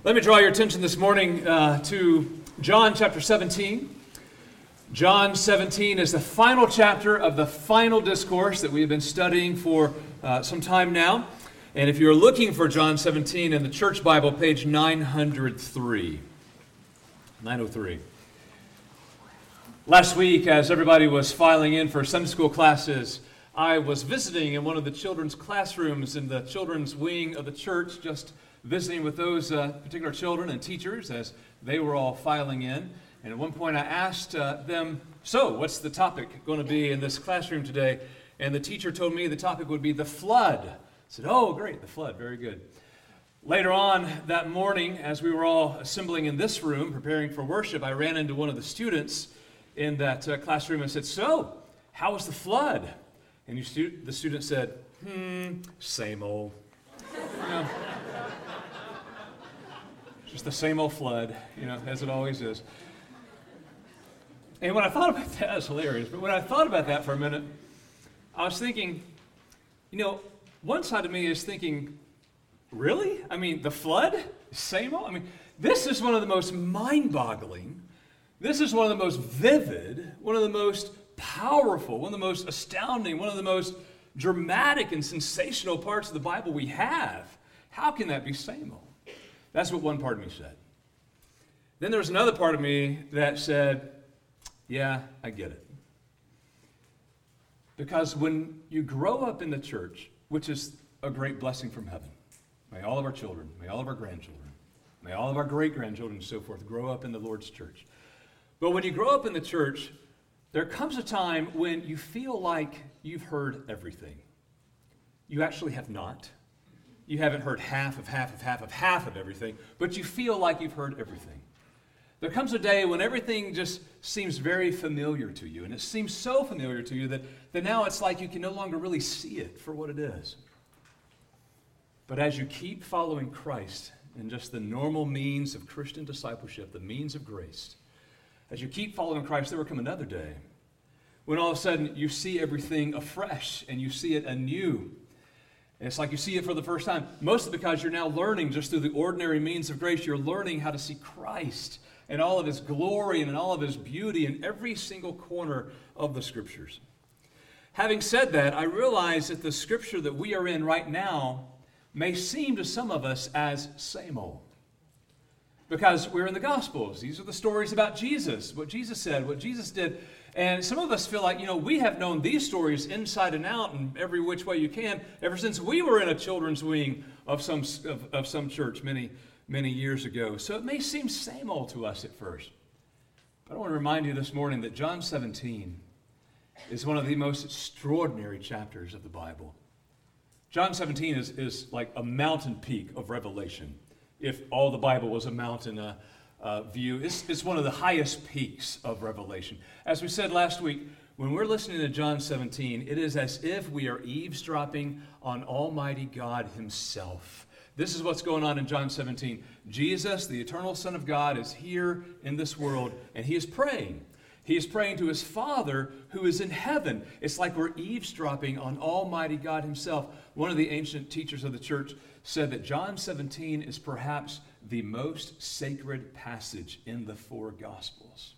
Let me draw your attention this morning to John chapter 17. John 17 is the final chapter of the final discourse that we have been studying for some time now. And if you're looking for John 17 in the Church Bible, page 903. 903. Last week, as everybody was filing in for Sunday school classes, I was visiting in one of the children's classrooms in the children's wing of the church, just visiting with those particular children and teachers as they were all filing in. And at one point I asked them, so what's the topic going to be in this classroom today? And the teacher told me the topic would be the flood. I said, oh, great, the flood, very good. Later on that morning, as we were all assembling in this room, preparing for worship, I ran into one of the students in that classroom and said, so, how was the flood? And the student said, same old. Just the same old flood, as it always is. And when I thought about that, that's hilarious, but when I thought about that for a minute, I was thinking, one side of me is thinking, really? I mean, the flood? Same old? I mean, this is one of the most mind-boggling, this is one of the most vivid, one of the most powerful, one of the most astounding, one of the most dramatic and sensational parts of the Bible we have. How can that be same old? That's what one part of me said. Then there was another part of me that said, yeah, I get it. Because when you grow up in the church, which is a great blessing from heaven, may all of our children, may all of our grandchildren, may all of our great-grandchildren and so forth grow up in the Lord's church. But when you grow up in the church, there comes a time when you feel like you've heard everything. You actually have not. You haven't heard half of everything, but you feel like you've heard everything. There comes a day when everything just seems very familiar to you, and it seems so familiar to you that now it's like you can no longer really see it for what it is. But as you keep following Christ and just the normal means of Christian discipleship, the means of grace, as you keep following Christ, there will come another day when all of a sudden you see everything afresh and you see it anew. And it's like you see it for the first time, mostly because you're now learning just through the ordinary means of grace, you're learning how to see Christ and all of his glory and all of his beauty in every single corner of the Scriptures. Having said that, I realize that the Scripture that we are in right now may seem to some of us as same old. Because we're in the Gospels. These are the stories about Jesus, what Jesus said, what Jesus did. And some of us feel like, we have known these stories inside and out and every which way you can ever since we were in a children's wing of some church many years ago. So it may seem same old to us at first. But I want to remind you this morning that John 17 is one of the most extraordinary chapters of the Bible. John 17 is like a mountain peak of revelation. If all the Bible was a mountain view, it's one of the highest peaks of revelation. As we said last week, when we're listening to John 17, it is as if we are eavesdropping on Almighty God himself. This is what's going on in John 17. Jesus, the eternal Son of God, is here in this world, and he is praying. He is praying to his Father who is in heaven. It's like we're eavesdropping on Almighty God himself. One of the ancient teachers of the church said that John 17 is perhaps the most sacred passage in the four Gospels.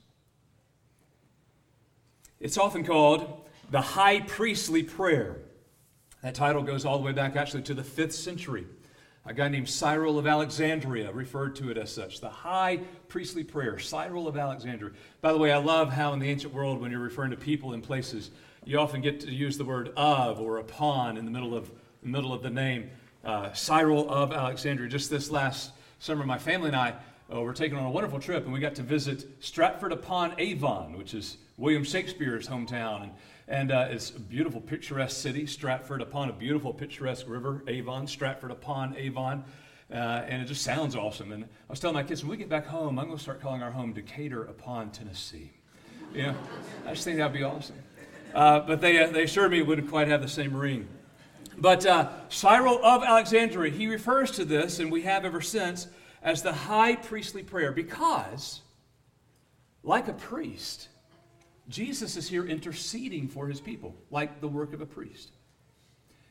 It's often called the High Priestly Prayer. That title goes all the way back actually to the 5th century. A guy named Cyril of Alexandria referred to it as such, the High Priestly Prayer, Cyril of Alexandria. By the way, I love how in the ancient world when you're referring to people and places, you often get to use the word of or upon in the middle of the name. Cyril of Alexandria. Just this last summer, my family and I were taken on a wonderful trip, and we got to visit Stratford-upon-Avon, which is William Shakespeare's hometown. And it's a beautiful, picturesque city, Stratford upon a beautiful, picturesque river, Avon, Stratford-upon-Avon. And it just sounds awesome. And I was telling my kids, when we get back home, I'm going to start calling our home Decatur-upon-Tennessee. I just think that would be awesome. But they assured me it wouldn't quite have the same ring. But Cyril of Alexandria, he refers to this, and we have ever since, as the High Priestly Prayer, because, like a priest, Jesus is here interceding for his people, like the work of a priest.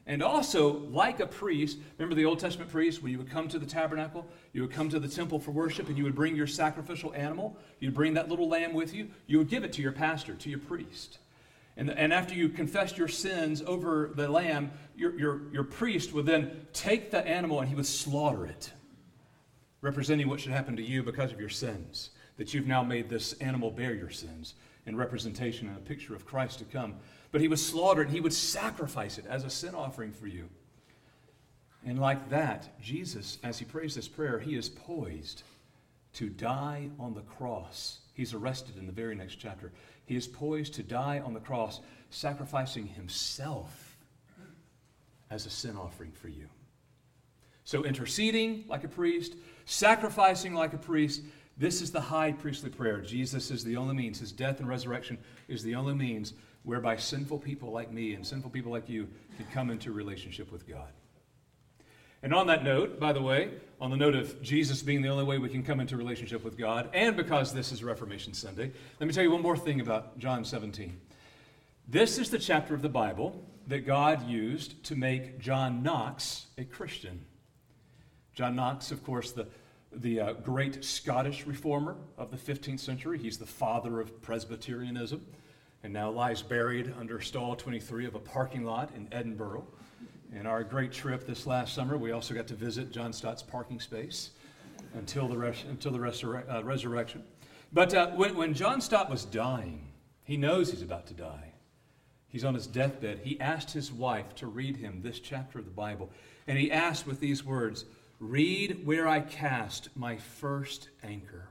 And also, like a priest, remember the Old Testament priest, when you would come to the tabernacle, you would come to the temple for worship, and you would bring your sacrificial animal, you'd bring that little lamb with you, you would give it to your pastor, to your priest. And after you confessed your sins over the lamb, your priest would then take the animal and he would slaughter it, representing what should happen to you because of your sins, that you've now made this animal bear your sins in representation and a picture of Christ to come. But he would slaughter it and he would sacrifice it as a sin offering for you. And like that, Jesus, as he prays this prayer, he is poised to die on the cross. He's arrested in the very next chapter. He is poised to die on the cross, sacrificing himself as a sin offering for you. So interceding like a priest, sacrificing like a priest, this is the high priestly prayer. Jesus is the only means. His death and resurrection is the only means whereby sinful people like me and sinful people like you can come into relationship with God. And on that note, by the way, on the note of Jesus being the only way we can come into relationship with God, and because this is Reformation Sunday, let me tell you one more thing about John 17. This is the chapter of the Bible that God used to make John Knox a Christian. John Knox, of course, the great Scottish reformer of the 15th century. He's the father of Presbyterianism and now lies buried under stall 23 of a parking lot in Edinburgh. In our great trip this last summer, we also got to visit John Stott's parking space until the resurrection. But when John Stott was dying, he knows he's about to die. He's on his deathbed. He asked his wife to read him this chapter of the Bible. And he asked with these words, "Read where I cast my first anchor."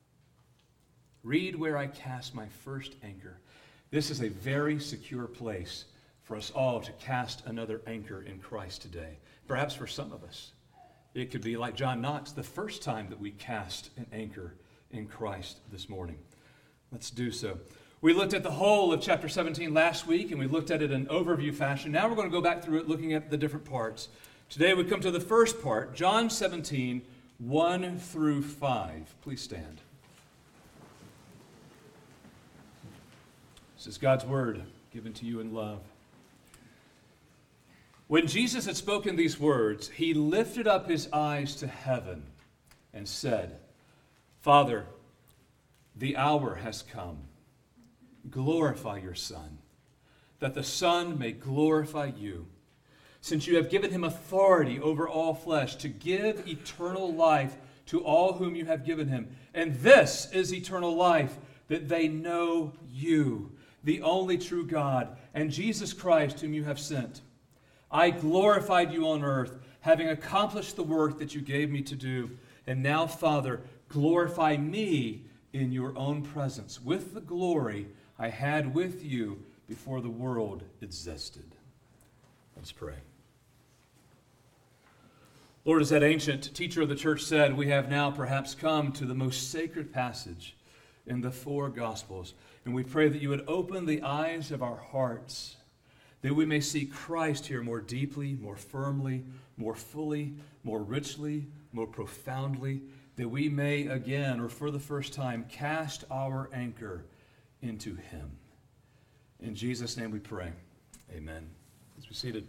Read where I cast my first anchor. This is a very secure place for us all to cast another anchor in Christ today. Perhaps for some of us, it could be like John Knox, the first time that we cast an anchor in Christ this morning. Let's do so. We looked at the whole of chapter 17 last week, and we looked at it in overview fashion. Now we're going to go back through it, looking at the different parts. Today we come to the first part, John 17, 1 through 5. Please stand. This is God's word given to you in love. When Jesus had spoken these words, he lifted up his eyes to heaven and said, "Father, the hour has come. Glorify your Son, that the Son may glorify you, since you have given him authority over all flesh to give eternal life to all whom you have given him. And this is eternal life, that they know you, the only true God, and Jesus Christ whom you have sent. I glorified you on earth, having accomplished the work that you gave me to do. And now, Father, glorify me in your own presence with the glory I had with you before the world existed." Let's pray. Lord, as that ancient teacher of the church said, we have now perhaps come to the most sacred passage in the four Gospels. And we pray that you would open the eyes of our hearts, that we may see Christ here more deeply, more firmly, more fully, more richly, more profoundly, that we may again, or for the first time, cast our anchor into him. In Jesus' name we pray. Amen. Let's be seated.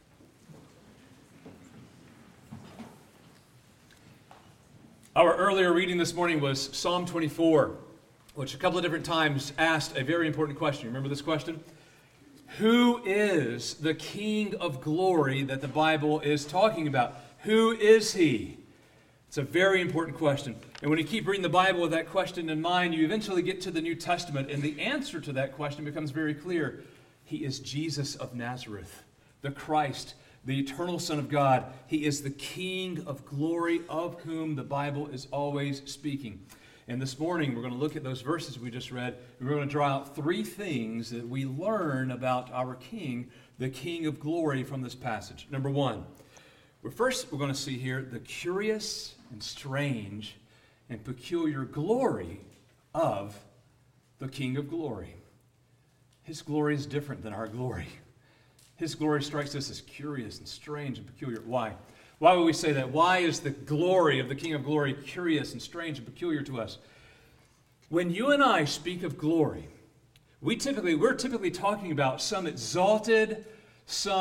Our earlier reading this morning was Psalm 24, which a couple of different times asked a very important question. Remember this question? Who is the King of glory that the Bible is talking about? Who is he? It's a very important question. And when you keep reading the Bible with that question in mind, you eventually get to the New Testament, and the answer to that question becomes very clear. He is Jesus of Nazareth, the Christ, the eternal Son of God. He is the King of glory, of whom the Bible is always speaking. And this morning, we're going to look at those verses we just read, and we're going to draw out three things that we learn about our King, the King of glory, from this passage. Number one, we're going to see here the curious and strange and peculiar glory of the King of glory. His glory is different than our glory. His glory strikes us as curious and strange and peculiar. Why? Why would we say that? Why is the glory of the King of glory curious and strange and peculiar to us? When you and I speak of glory, we're typically talking about some exalted, some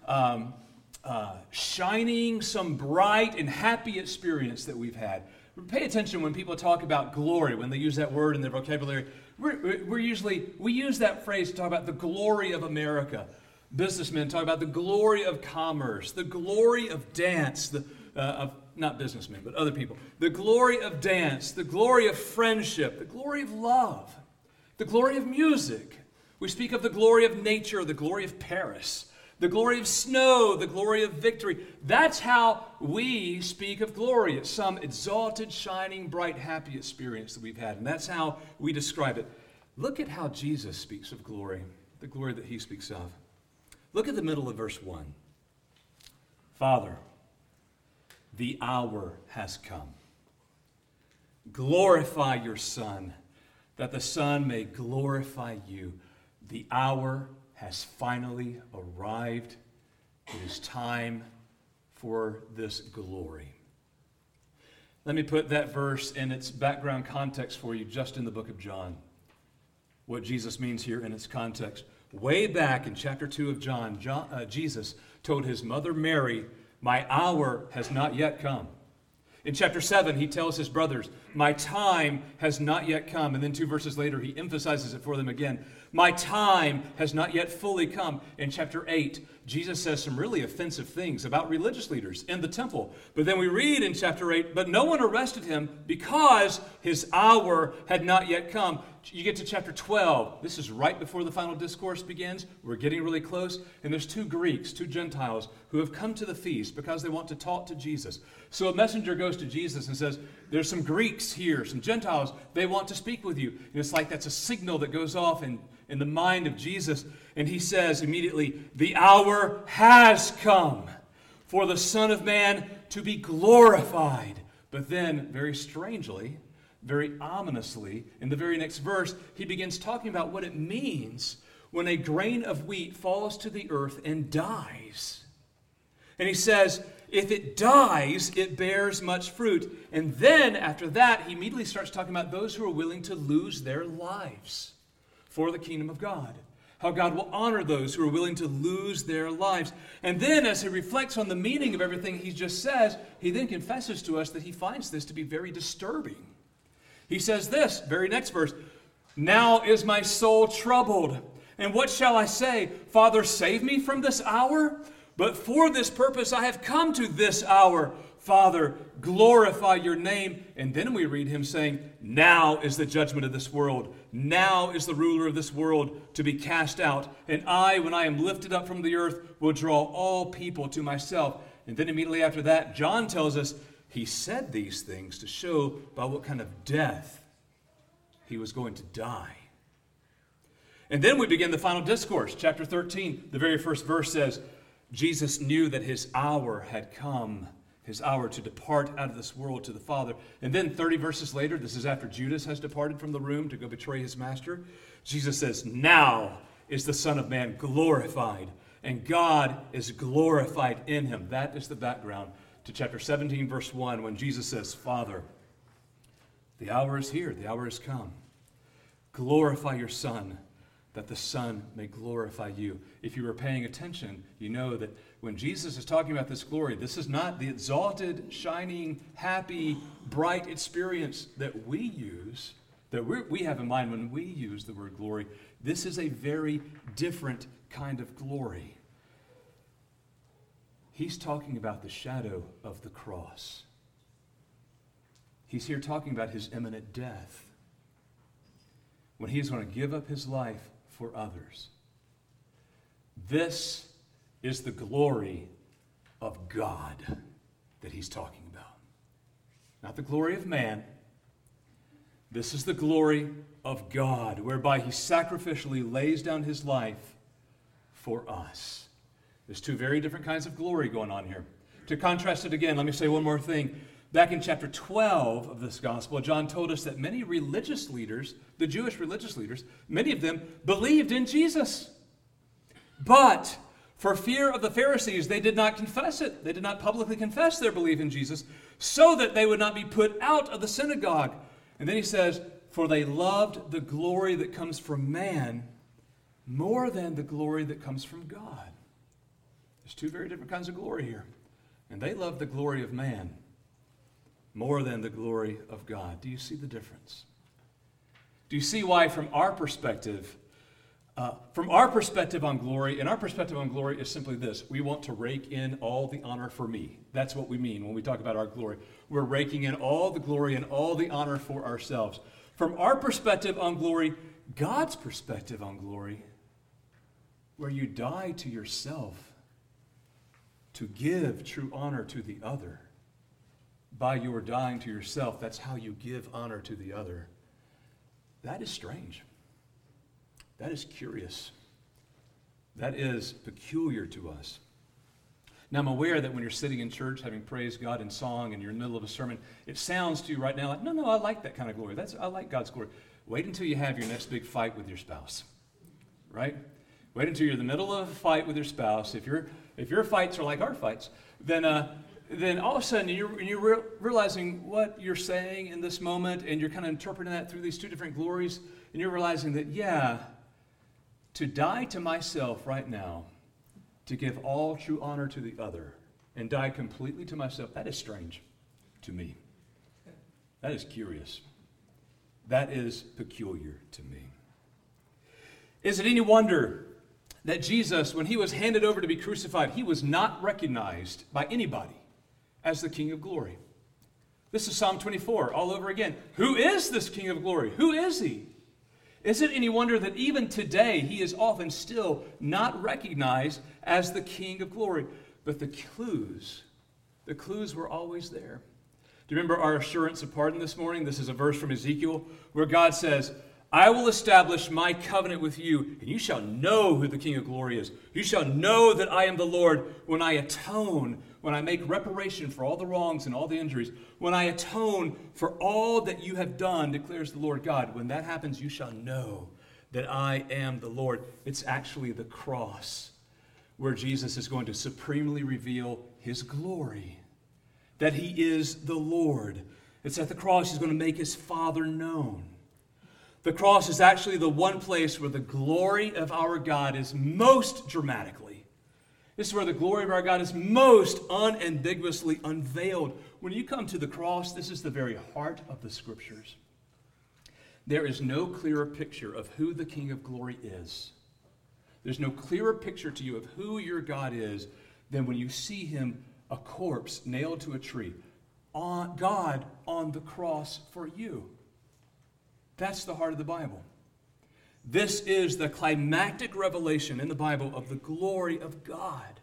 shining, some bright and happy experience that we've had. Pay attention when people talk about glory, when they use that word in their vocabulary. We use that phrase to talk about the glory of America. Businessmen talk about the glory of commerce, the glory of dance, not businessmen, but other people. The glory of dance, the glory of friendship, the glory of love, the glory of music. We speak of the glory of nature, the glory of Paris, the glory of snow, the glory of victory. That's how we speak of glory. It's some exalted, shining, bright, happy experience that we've had. And that's how we describe it. Look at how Jesus speaks of glory, the glory that he speaks of. Look at the middle of verse 1. Father, the hour has come. Glorify your Son, that the Son may glorify you. The hour has finally arrived. It is time for this glory. Let me put that verse in its background context for you, just in the book of John. What Jesus means here in its context. Way back in chapter 2 of John, Jesus told his mother Mary, "My hour has not yet come." In chapter 7, he tells his brothers, "My time has not yet come." And then 2 verses later, he emphasizes it for them again. "My time has not yet fully come." In chapter 8, Jesus says some really offensive things about religious leaders in the temple. But then we read in chapter 8, "But no one arrested him because his hour had not yet come." You get to chapter 12. This is right before the final discourse begins. We're getting really close. And there's 2 Greeks, 2 Gentiles, who have come to the feast because they want to talk to Jesus. So a messenger goes to Jesus and says, "There's some Greeks here, some Gentiles. They want to speak with you." And it's like that's a signal that goes off in the mind of Jesus. And he says immediately, "The hour has come for the Son of Man to be glorified." But then, very strangely, very ominously, in the very next verse, he begins talking about what it means when a grain of wheat falls to the earth and dies. And he says, if it dies, it bears much fruit. And then, after that, he immediately starts talking about those who are willing to lose their lives for the kingdom of God. How God will honor those who are willing to lose their lives. And then, as he reflects on the meaning of everything he just says, he then confesses to us that he finds this to be very disturbing. He says this, very next verse, "Now is my soul troubled. And what shall I say? Father, save me from this hour? But for this purpose I have come to this hour. Father, glorify your name." And then we read him saying, "Now is the judgment of this world. Now is the ruler of this world to be cast out. And I, when I am lifted up from the earth, will draw all people to myself." And then immediately after that, John tells us, he said these things to show by what kind of death he was going to die. And then we begin the final discourse. Chapter 13, the very first verse says, Jesus knew that his hour had come, his hour to depart out of this world to the Father. And then 30 verses later, this is after Judas has departed from the room to go betray his master, Jesus says, "Now is the Son of Man glorified, and God is glorified in him." That is the background to chapter 17, verse 1, when Jesus says, "Father, the hour is here, the hour has come. Glorify your Son, that the Son may glorify you." If you were paying attention, you know that when Jesus is talking about this glory, this is not the exalted, shining, happy, bright experience that we use, that we have in mind when we use the word glory. This is a very different kind of glory. He's talking about the shadow of the cross. He's here talking about his imminent death, when he is going to give up his life for others. This is the glory of God that he's talking about. Not the glory of man. This is the glory of God, whereby he sacrificially lays down his life for us. There's 2 very different kinds of glory going on here. To contrast it again, let me say one more thing. Back in chapter 12 of this gospel, John told us that many religious leaders, the Jewish religious leaders, many of them believed in Jesus. But for fear of the Pharisees, they did not confess it. They did not publicly confess their belief in Jesus so that they would not be put out of the synagogue. And then he says, "For they loved the glory that comes from man more than the glory that comes from God." There's two very different kinds of glory here. And they love the glory of man more than the glory of God. Do you see the difference? Do you see why from our perspective on glory, and our perspective on glory is simply this: we want to rake in all the honor for me. That's what we mean when we talk about our glory. We're raking in all the glory and all the honor for ourselves. From our perspective on glory, God's perspective on glory, where you die to yourself to give true honor to the other. By your dying to yourself, that's how you give honor to the other. That is strange. That is curious. That is peculiar to us. Now, I'm aware that when you're sitting in church having praised God in song and you're in the middle of a sermon, it sounds to you right now like, no, I like that kind of glory. I like God's glory. Wait until you have your next big fight with your spouse, right? Wait until you're in the middle of a fight with your spouse. If your fights are like our fights, then all of a sudden you're realizing what you're saying in this moment, and you're kind of interpreting that through these two different glories, and you're realizing that, yeah, to die to myself right now, to give all true honor to the other, and die completely to myself, that is strange to me. That is curious. That is peculiar to me. Is it any wonder that Jesus, when he was handed over to be crucified, he was not recognized by anybody as the King of Glory? This is Psalm 24 all over again. Who is this King of Glory? Who is he? Is it any wonder that even today he is often still not recognized as the King of Glory? But the clues were always there. Do you remember our assurance of pardon this morning? This is a verse from Ezekiel where God says, I will establish my covenant with you, and you shall know who the King of Glory is. You shall know that I am the Lord when I atone, when I make reparation for all the wrongs and all the injuries, when I atone for all that you have done, declares the Lord God. When that happens, you shall know that I am the Lord. It's actually the cross where Jesus is going to supremely reveal his glory, that he is the Lord. It's at the cross he's going to make his Father known. The cross is actually the one place where the glory of our God is most dramatically. This is where the glory of our God is most unambiguously unveiled. When you come to the cross, this is the very heart of the Scriptures. There is no clearer picture of who the King of Glory is. There's no clearer picture to you of who your God is than when you see him, a corpse nailed to a tree, God on the cross for you. That's the heart of the Bible. This is the climactic revelation in the Bible of the glory of God.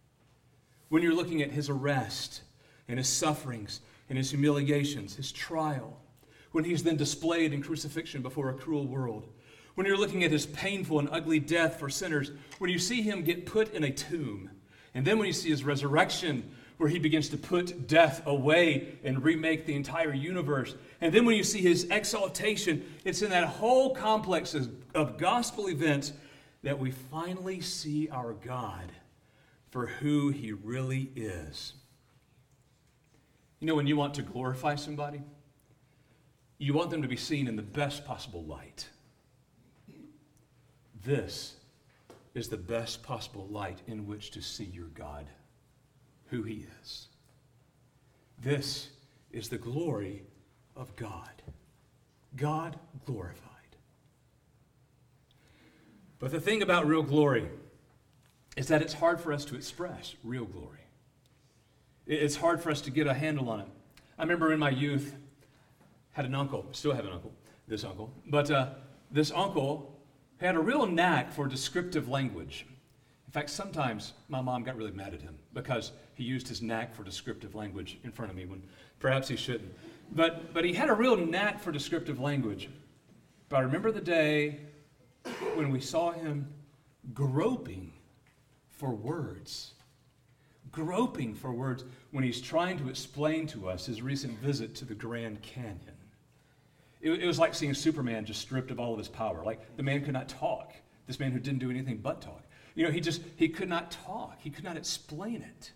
When you're looking at his arrest and his sufferings and his humiliations, his trial, when he's then displayed in crucifixion before a cruel world, when you're looking at his painful and ugly death for sinners, when you see him get put in a tomb, and then when you see his resurrection, where he begins to put death away and remake the entire universe. And then when you see his exaltation, it's in that whole complex of gospel events that we finally see our God for who he really is. You know, when you want to glorify somebody, you want them to be seen in the best possible light. This is the best possible light in which to see your God, who he is. This is the glory of God. God glorified. But the thing about real glory is that it's hard for us to express real glory. It's hard for us to get a handle on it. I remember in my youth, had an uncle, still have an uncle, this uncle, but this uncle had a real knack for descriptive language. In fact, sometimes my mom got really mad at him because he used his knack for descriptive language in front of me when perhaps he shouldn't. But he had a real knack for descriptive language. But I remember the day when we saw him groping for words. Groping for words when he's trying to explain to us his recent visit to the Grand Canyon. It was like seeing Superman just stripped of all of his power. Like the man could not talk. This man who didn't do anything but talk. You know, he could not talk. He could not explain it.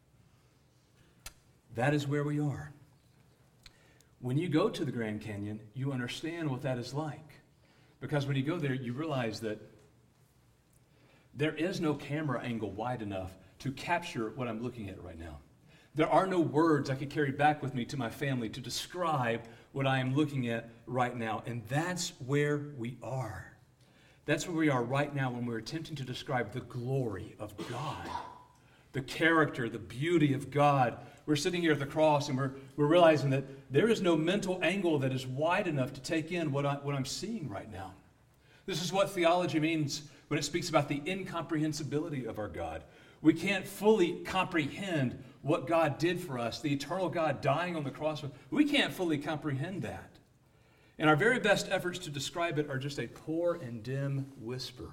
That is where we are. When you go to the Grand Canyon, you understand what that is like. Because when you go there, you realize that there is no camera angle wide enough to capture what I'm looking at right now. There are no words I could carry back with me to my family to describe what I am looking at right now. And that's where we are. That's where we are right now when we're attempting to describe the glory of God, the character, the beauty of God. We're sitting here at the cross and we're realizing that there is no mental angle that is wide enough to take in what I'm seeing right now. This is what theology means when it speaks about the incomprehensibility of our God. We can't fully comprehend what God did for us, the eternal God dying on the cross. We can't fully comprehend that. And our very best efforts to describe it are just a poor and dim whisper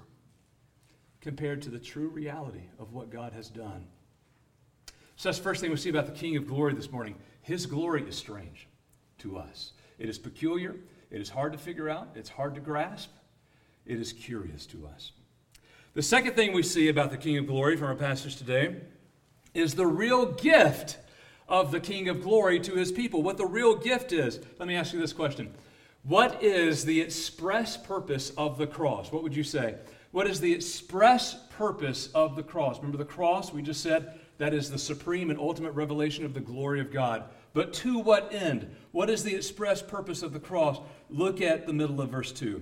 compared to the true reality of what God has done. So that's the first thing we see about the King of Glory this morning. His glory is strange to us. It is peculiar. It is hard to figure out. It's hard to grasp. It is curious to us. The second thing we see about the King of Glory from our passage today is the real gift of the King of Glory to his people. What the real gift is. Let me ask you this question. What is the express purpose of the cross? What would you say? What is the express purpose of the cross? Remember the cross, we just said, that is the supreme and ultimate revelation of the glory of God. But to what end? What is the express purpose of the cross? Look at the middle of verse 2.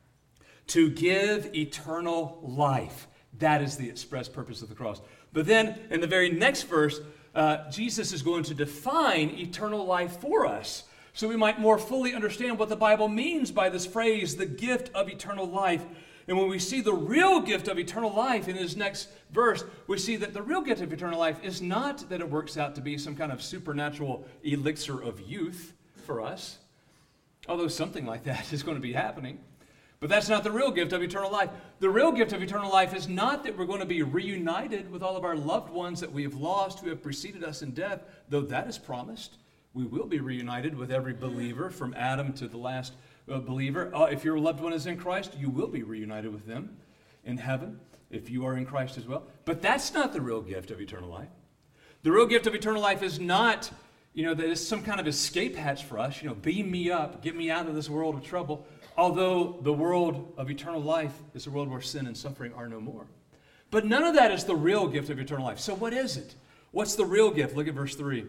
To give eternal life. That is the express purpose of the cross. But then, in the very next verse, Jesus is going to define eternal life for us, so we might more fully understand what the Bible means by this phrase, the gift of eternal life. And when we see the real gift of eternal life in his next verse, we see that the real gift of eternal life is not that it works out to be some kind of supernatural elixir of youth for us, although something like that is going to be happening. But that's not the real gift of eternal life. The real gift of eternal life is not that we're going to be reunited with all of our loved ones that we have lost who have preceded us in death, though that is promised. We will be reunited with every believer from Adam to the last believer. If your loved one is in Christ, you will be reunited with them in heaven if you are in Christ as well. But that's not the real gift of eternal life. The real gift of eternal life is not, that it's some kind of escape hatch for us. Beam me up, get me out of this world of trouble. Although the world of eternal life is a world where sin and suffering are no more. But none of that is the real gift of eternal life. So what is it? What's the real gift? Look at verse 3.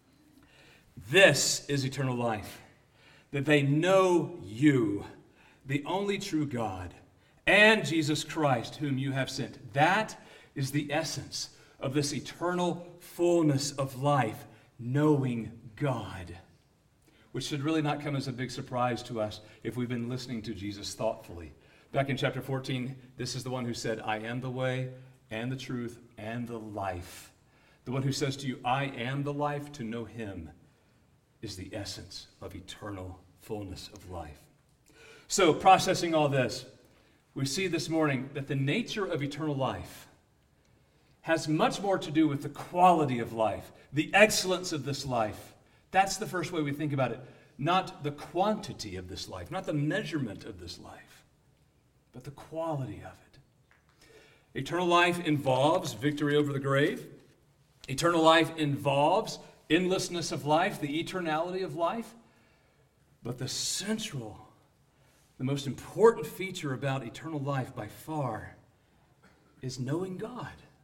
This is eternal life, that they know you, the only true God, and Jesus Christ, whom you have sent. That is the essence of this eternal fullness of life, knowing God, which should really not come as a big surprise to us if we've been listening to Jesus thoughtfully. Back in chapter 14, this is the one who said, I am the way and the truth and the life. The one who says to you, I am the life, to know him is the essence of eternal fullness of life. So, processing all this, we see this morning that the nature of eternal life has much more to do with the quality of life, the excellence of this life. That's the first way we think about it. Not the quantity of this life, not the measurement of this life, but the quality of it. Eternal life involves victory over the grave. Eternal life involves endlessness of life, the eternality of life. But the central, the most important feature about eternal life by far is knowing God.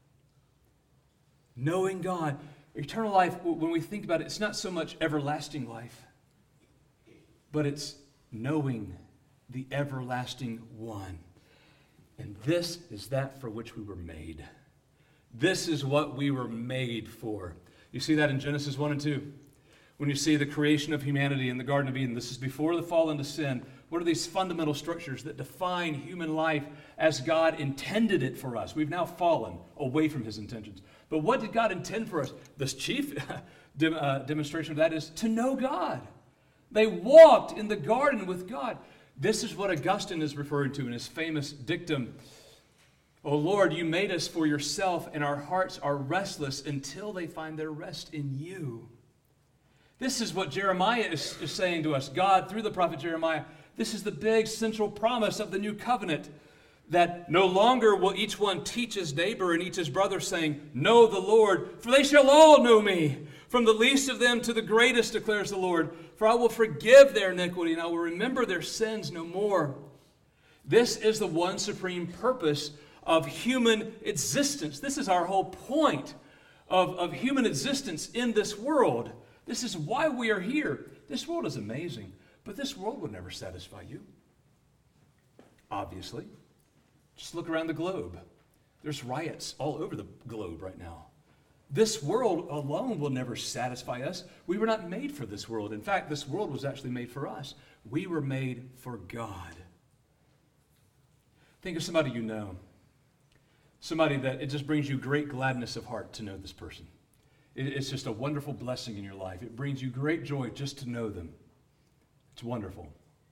Knowing God. Eternal life, when we think about it, it's not so much everlasting life, but it's knowing the everlasting one. And this is that for which we were made. This is what we were made for. You see that in Genesis 1 and 2. When you see the creation of humanity in the Garden of Eden, this is before the fall into sin. What are these fundamental structures that define human life as God intended it for us? We've now fallen away from his intentions. But what did God intend for us? The chief demonstration of that is to know God. They walked in the garden with God. This is what Augustine is referring to in his famous dictum. O Lord, you made us for yourself, and our hearts are restless until they find their rest in you. This is what Jeremiah is saying to us. God, through the prophet Jeremiah, this is the big central promise of the new covenant, that no longer will each one teach his neighbor and each his brother, saying, know the Lord, for they shall all know me. From the least of them to the greatest, declares the Lord. For I will forgive their iniquity, and I will remember their sins no more. This is the one supreme purpose of human existence. This is our whole point of human existence in this world. This is why we are here. This world is amazing, but this world will never satisfy you. Obviously. Just look around the globe. There's riots all over the globe right now. This world alone will never satisfy us. We were not made for this world. In fact, this world was actually made for us. We were made for God. Think of somebody you know. Somebody that it just brings you great gladness of heart to know this person. It's just a wonderful blessing in your life. It brings you great joy just to know them. It's wonderful.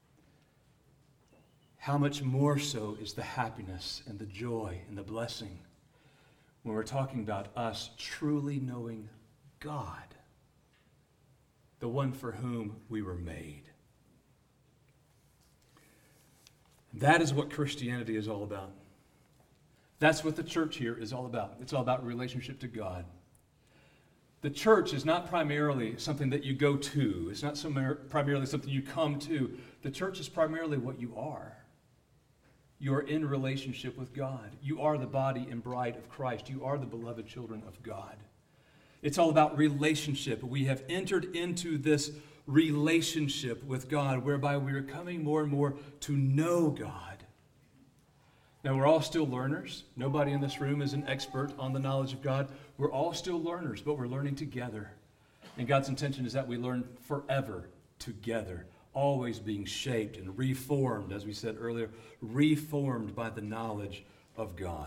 How much more so is the happiness and the joy and the blessing when we're talking about us truly knowing God, the one for whom we were made. That is what Christianity is all about. That's what the church here is all about. It's all about relationship to God. The church is not primarily something that you go to. It's not primarily something you come to. The church is primarily what you are. You are in relationship with God. You are the body and bride of Christ. You are the beloved children of God. It's all about relationship. We have entered into this relationship with God whereby we are coming more and more to know God. Now, we're all still learners. Nobody in this room is an expert on the knowledge of God. We're all still learners, but we're learning together. And God's intention is that we learn forever together, always being shaped and reformed, as we said earlier, reformed by the knowledge of God.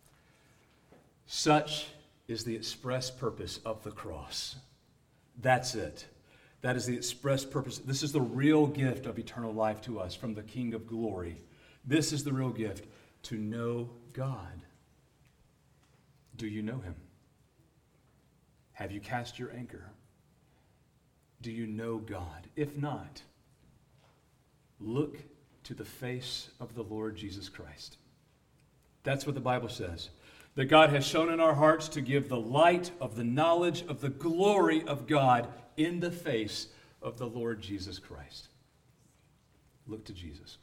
Such is the express purpose of the cross. That's it. That is the express purpose. This is the real gift of eternal life to us from the King of glory. This is the real gift, to know God. Do you know him? Have you cast your anchor? Do you know God? If not, look to the face of the Lord Jesus Christ. That's what the Bible says. That God has shown in our hearts to give the light of the knowledge of the glory of God in the face of the Lord Jesus Christ. Look to Jesus.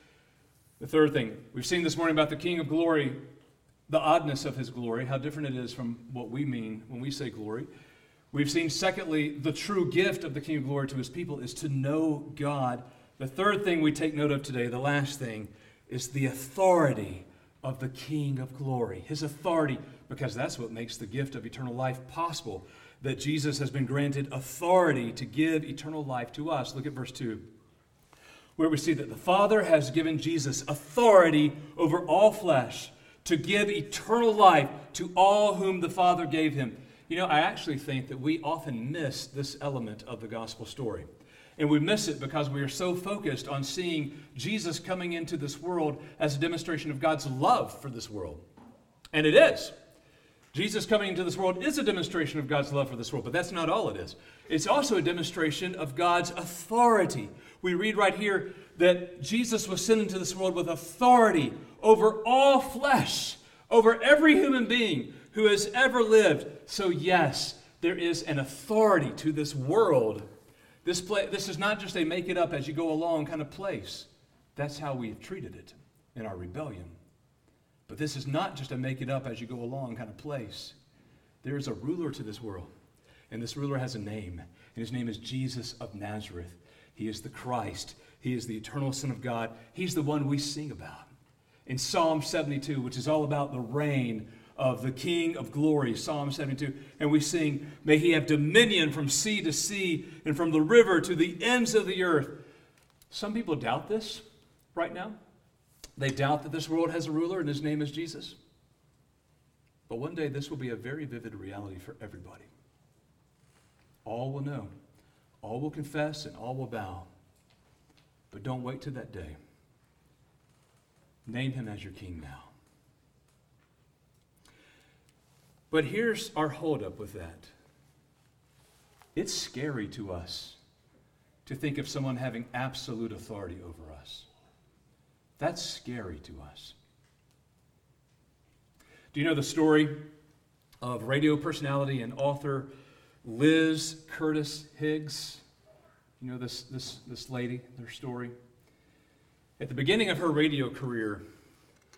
The third thing, we've seen this morning about the King of glory, the oddness of his glory, how different it is from what we mean when we say glory. We've seen, secondly, the true gift of the King of glory to his people is to know God. The third thing we take note of today, the last thing, is the authority of the King of glory. His authority, because that's what makes the gift of eternal life possible, that Jesus has been granted authority to give eternal life to us. Look at verse 2, where we see that the Father has given Jesus authority over all flesh to give eternal life to all whom the Father gave him. You know, I actually think that we often miss this element of the gospel story. And we miss it because we are so focused on seeing Jesus coming into this world as a demonstration of God's love for this world. And it is. Jesus coming into this world is a demonstration of God's love for this world, but that's not all it is. It's also a demonstration of God's authority. We read right here that Jesus was sent into this world with authority over all flesh, over every human being who has ever lived. So yes, there is an authority to this world. This is not just a make it up as you go along kind of place. That's how we've treated it in our rebellion. But this is not just a make it up as you go along kind of place. There is a ruler to this world, and this ruler has a name, and his name is Jesus of Nazareth. He is the Christ. He is the eternal Son of God. He's the one we sing about. In Psalm 72, which is all about the reign of the King of glory, Psalm 72, and we sing, may he have dominion from sea to sea and from the river to the ends of the earth. Some people doubt this right now. They doubt that this world has a ruler and his name is Jesus. But one day this will be a very vivid reality for everybody. All will know, all will confess, and all will bow. But don't wait till that day. Name him as your king now. But here's our holdup with that. It's scary to us to think of someone having absolute authority over us. That's scary to us. Do you know the story of radio personality and author Liz Curtis Higgs? You know this lady, their story? At the beginning of her radio career,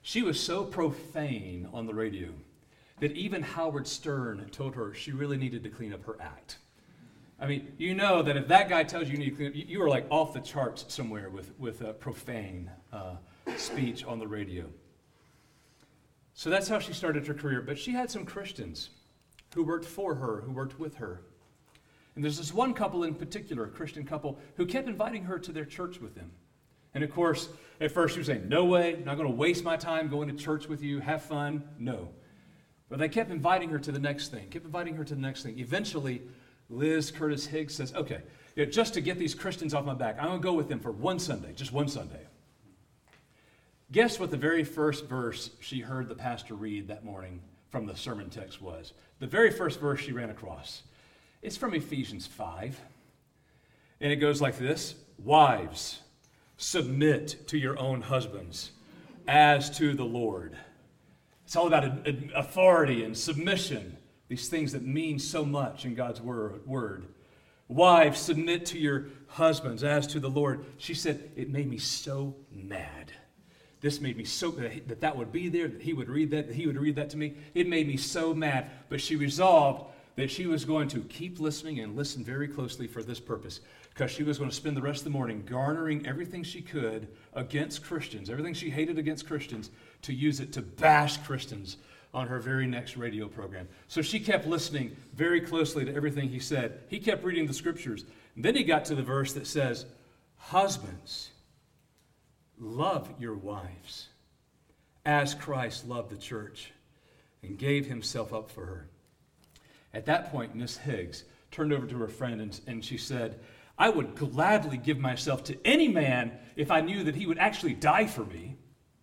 She was so profane on the radio that even Howard Stern told her she really needed to clean up her act. I mean, you know that if that guy tells you you need to clean up, you are like off the charts somewhere with profane speech on the radio. So that's how she started her career. But she had some Christians who worked for her, who worked with her. And there's this one couple in particular, a Christian couple, who kept inviting her to their church with them. And of course, at first she was saying, no way, not going to waste my time going to church with you, have fun. No. But they kept inviting her to the next thing, Eventually, Liz Curtis Higgs says, okay, just to get these Christians off my back, I'm going to go with them for one Sunday, just one Sunday. Guess what the very first verse she heard the pastor read that morning from the sermon text was? The very first verse she ran across. It's from Ephesians 5. And it goes like this: Wives, submit to your own husbands as to the Lord. It's all about authority and submission, these things that mean so much in God's word. Wives, submit to your husbands as to the Lord. She said, it made me so mad. This made me so that would be there, that he would read that to me. It made me so mad. But she resolved that she was going to keep listening and listen very closely for this purpose, because she was going to spend the rest of the morning garnering everything she could against Christians, everything she hated against Christians, to use it to bash Christians on her very next radio program. So she kept listening very closely to everything he said. He kept reading the scriptures. And then he got to the verse that says, husbands, love your wives as Christ loved the church and gave himself up for her. At that point, Miss Higgs turned over to her friend and she said, I would gladly give myself to any man if I knew that he would actually die for me.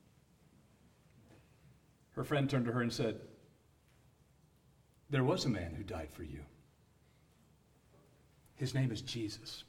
Her friend turned to her and said, there was a man who died for you. His name is Jesus.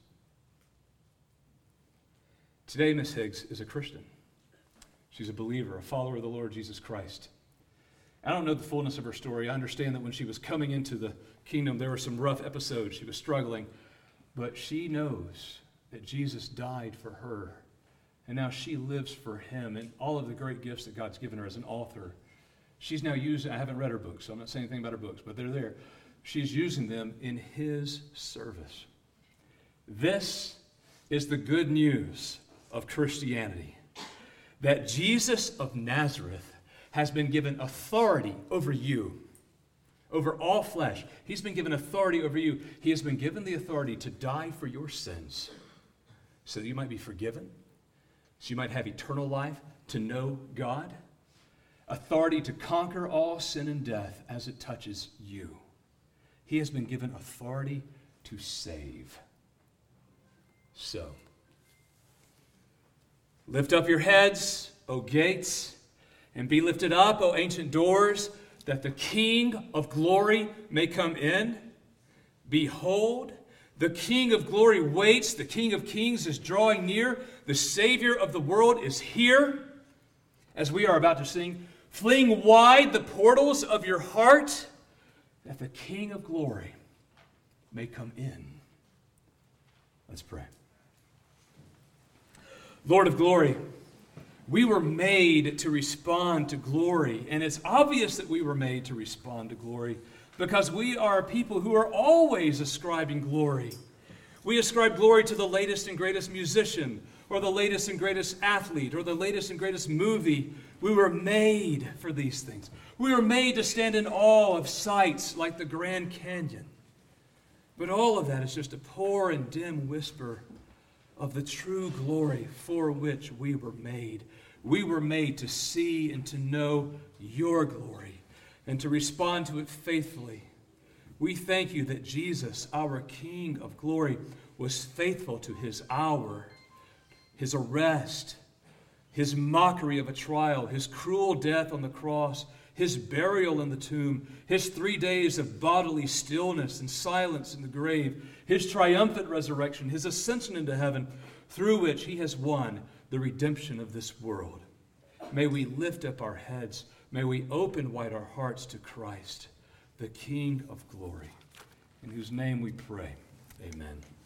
Today, Miss Higgs is a Christian. She's a believer, a follower of the Lord Jesus Christ. I don't know the fullness of her story. I understand that when she was coming into the kingdom, there were some rough episodes. She was struggling. But she knows that Jesus died for her. And now she lives for him and all of the great gifts that God's given her as an author. She's now using, I haven't read her books, so I'm not saying anything about her books, but they're there. She's using them in his service. This is the good news of Christianity, that Jesus of Nazareth has been given authority over you, over all flesh. He's been given authority over you. He has been given the authority to die for your sins so that you might be forgiven, so you might have eternal life, to know God, authority to conquer all sin and death as it touches you. He has been given authority to save. So, lift up your heads, O gates, and be lifted up, O ancient doors, that the King of glory may come in. Behold, the King of glory waits. The King of kings is drawing near. The Savior of the world is here. As we are about to sing, fling wide the portals of your heart, that the King of glory may come in. Let's pray. Lord of glory, we were made to respond to glory, and it's obvious that we were made to respond to glory because we are people who are always ascribing glory. We ascribe glory to the latest and greatest musician, or the latest and greatest athlete, or the latest and greatest movie. We were made for these things. We were made to stand in awe of sights like the Grand Canyon. But all of that is just a poor and dim whisper of the true glory for which we were made. We were made to see and to know your glory and to respond to it faithfully. We thank you that Jesus, our King of glory, was faithful to his hour, his arrest, his mockery of a trial, his cruel death on the cross, his burial in the tomb, his 3 days of bodily stillness and silence in the grave, his triumphant resurrection, his ascension into heaven, through which he has won the redemption of this world. May we lift up our heads. May we open wide our hearts to Christ, the King of glory, in whose name we pray. Amen.